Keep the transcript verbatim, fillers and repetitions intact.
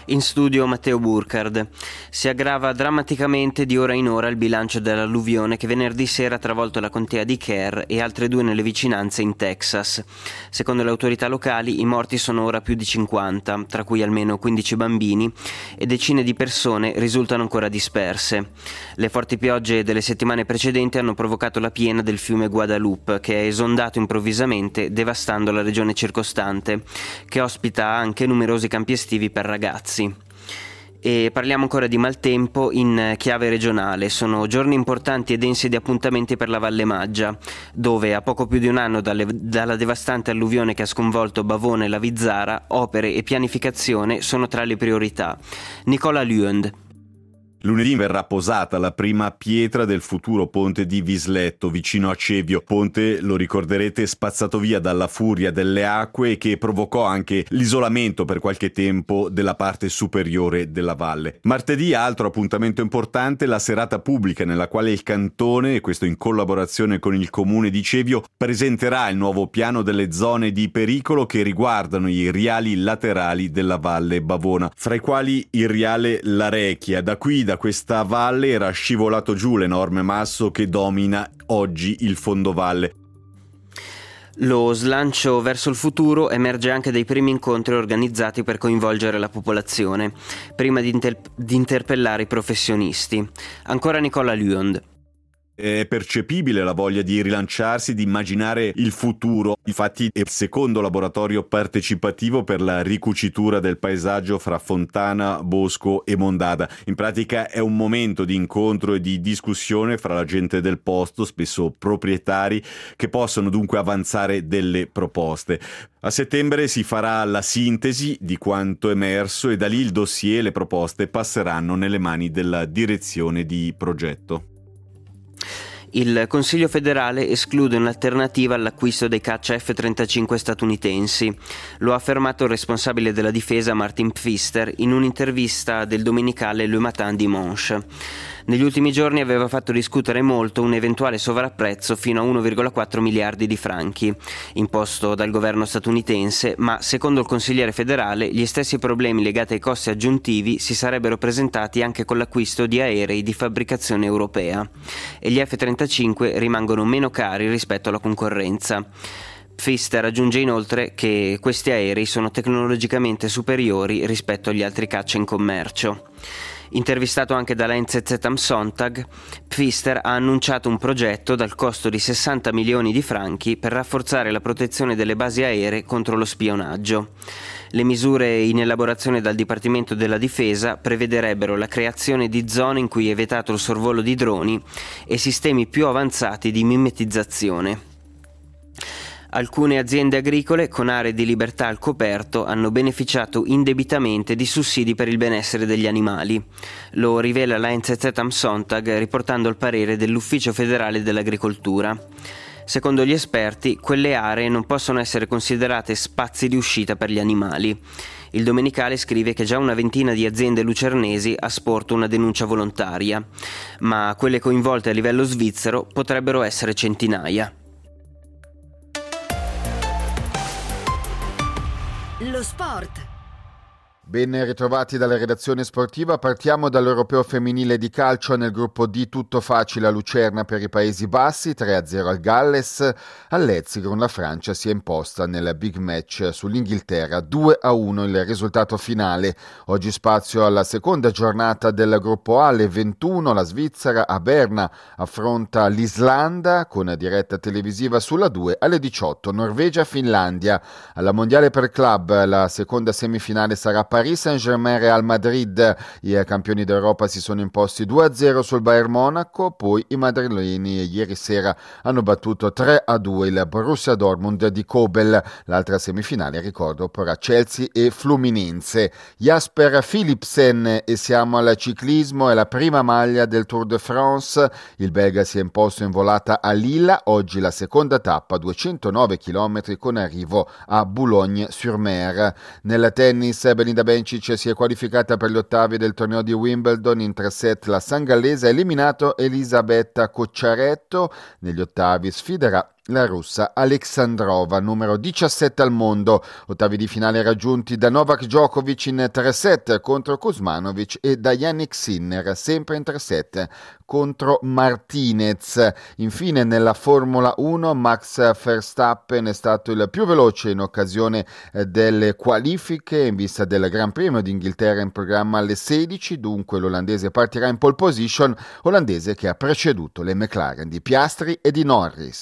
In studio Matteo Burkhardt. Si aggrava drammaticamente di ora in ora il bilancio dell'alluvione che venerdì sera ha travolto la contea di Kerr e altre due nelle vicinanze in Texas. Secondo le autorità locali i morti sono ora più di cinquanta, tra cui almeno quindici bambini, e decine di persone risultano ancora disperse. Le forti piogge delle settimane precedenti hanno provocato la piena del fiume Guadalupe, che è esondato improvvisamente devastando la regione circostante, che ospita anche numerosi campi estivi per ragazzi. E parliamo ancora di maltempo in chiave regionale. Sono giorni importanti e densi di appuntamenti per la Valle Maggia, dove a poco più di un anno dalle, dalla devastante alluvione che ha sconvolto Bavone e la Vizzara, opere e pianificazione sono tra le priorità. Nicola Lüend. Lunedì verrà posata la prima pietra del futuro ponte di Visletto, vicino a Cevio. Ponte, lo ricorderete, spazzato via dalla furia delle acque e che provocò anche l'isolamento per qualche tempo della parte superiore della valle. Martedì, altro appuntamento importante, la serata pubblica nella quale il Cantone, e questo in collaborazione con il Comune di Cevio, presenterà il nuovo piano delle zone di pericolo che riguardano i riali laterali della valle Bavona, fra i quali il riale L'Arechia. Da qui, da questa valle, era scivolato giù l'enorme masso che domina oggi il fondovalle. Lo slancio verso il futuro emerge anche dai primi incontri organizzati per coinvolgere la popolazione, prima di, inter- di interpellare i professionisti. Ancora Nicola Lüend. È percepibile la voglia di rilanciarsi, di immaginare il futuro. Infatti è il secondo laboratorio partecipativo per la ricucitura del paesaggio fra Fontana, Bosco e Mondada. In pratica è un momento di incontro e di discussione fra la gente del posto, spesso proprietari, che possono dunque avanzare delle proposte. A settembre si farà la sintesi di quanto emerso e da lì il dossier e le proposte passeranno nelle mani della direzione di progetto. Il Consiglio federale esclude un'alternativa all'acquisto dei caccia F trentacinque statunitensi. Lo ha affermato il responsabile della difesa Martin Pfister in un'intervista del domenicale Le Matin Dimanche. Negli ultimi giorni aveva fatto discutere molto un eventuale sovrapprezzo fino a uno virgola quattro miliardi di franchi, imposto dal governo statunitense, ma secondo il consigliere federale gli stessi problemi legati ai costi aggiuntivi si sarebbero presentati anche con l'acquisto di aerei di fabbricazione europea, e gli F trentacinque rimangono meno cari rispetto alla concorrenza. Pfister aggiunge inoltre che questi aerei sono tecnologicamente superiori rispetto agli altri caccia in commercio. Intervistato anche dalla N Z Z am Sonntag, Pfister ha annunciato un progetto dal costo di sessanta milioni di franchi per rafforzare la protezione delle basi aeree contro lo spionaggio. Le misure in elaborazione dal Dipartimento della Difesa prevederebbero la creazione di zone in cui è vietato il sorvolo di droni e sistemi più avanzati di mimetizzazione. Alcune aziende agricole con aree di libertà al coperto hanno beneficiato indebitamente di sussidi per il benessere degli animali. Lo rivela la N Z Z am Sonntag riportando il parere dell'Ufficio federale dell'agricoltura. Secondo gli esperti, quelle aree non possono essere considerate spazi di uscita per gli animali. Il domenicale scrive che già una ventina di aziende lucernesi ha sporto una denuncia volontaria, ma quelle coinvolte a livello svizzero potrebbero essere centinaia. Lo sport. Ben ritrovati dalla redazione sportiva, partiamo dall'Europeo femminile di calcio. Nel gruppo D tutto facile a Lucerna per i Paesi Bassi, tre a zero al Galles. All'Etzigron la Francia si è imposta nel big match sull'Inghilterra, due a uno il risultato finale. Oggi spazio alla seconda giornata del gruppo A, alle ventuno la Svizzera a Berna affronta l'Islanda con diretta televisiva sulla due, alle diciotto Norvegia-Finlandia. Alla Mondiale per Club la seconda semifinale sarà Paris Saint-Germain Real Madrid. I campioni d'Europa si sono imposti due a zero sul Bayern Monaco, poi i madrileni ieri sera hanno battuto tre a due il Borussia Dortmund di Kobel. L'altra semifinale, ricordo, porrà Chelsea e Fluminense. Jasper Philipsen, e siamo al ciclismo, è la prima maglia del Tour de France. Il belga si è imposto in volata a Lilla, oggi la seconda tappa, duecentonove chilometri con arrivo a Boulogne-sur-Mer. Nel tennis Belinda Bencic si è qualificata per gli ottavi del torneo di Wimbledon. In tre set la sangallese ha eliminato Elisabetta Cocciaretto. Negli ottavi sfiderà la russa Alexandrova, numero diciassette al mondo. Ottavi di finale raggiunti da Novak Djokovic in tre set contro Kuzmanovic e da Jannik Sinner, sempre in tre set contro Martinez. Infine nella Formula uno Max Verstappen è stato il più veloce in occasione delle qualifiche in vista del Gran Premio d'Inghilterra in programma alle sedici, dunque l'olandese partirà in pole position, olandese che ha preceduto le McLaren di Piastri e di Norris.